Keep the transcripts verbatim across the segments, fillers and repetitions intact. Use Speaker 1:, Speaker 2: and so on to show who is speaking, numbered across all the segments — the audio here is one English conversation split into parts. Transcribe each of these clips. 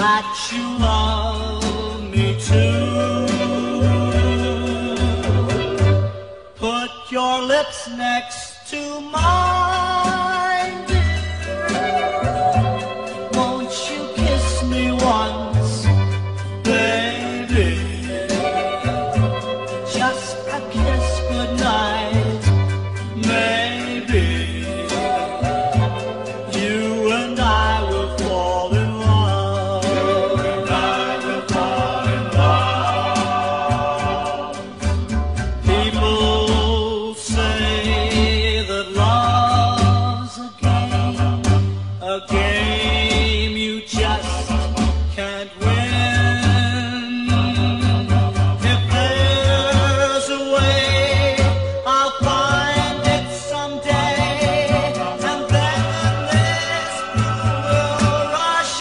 Speaker 1: that you love me too. Put your lips next to mine, dear. Won't you kiss me once, baby? Just a kiss goodnight, maybe. You and I will fall in love. You and I will fall in love. People say that love's a game, a game you just can't win. If there's a way, I'll find it someday, and then this will rush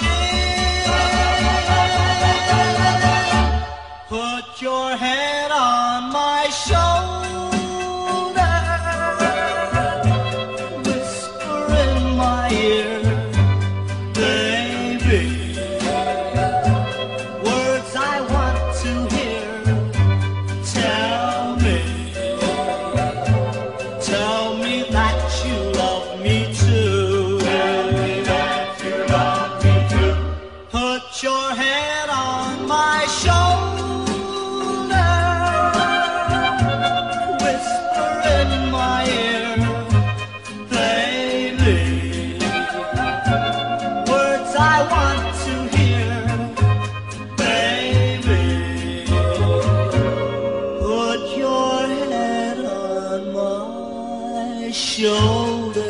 Speaker 1: in. Put your head on my shoulder, whisper in my ear, baby, words I want to hear. Tell me, tell me that you love me too. Tell me that you love me too. Put your head on my shoulder, whisper in my ear, baby, words I want to hear, baby. Put your head on my shoulder.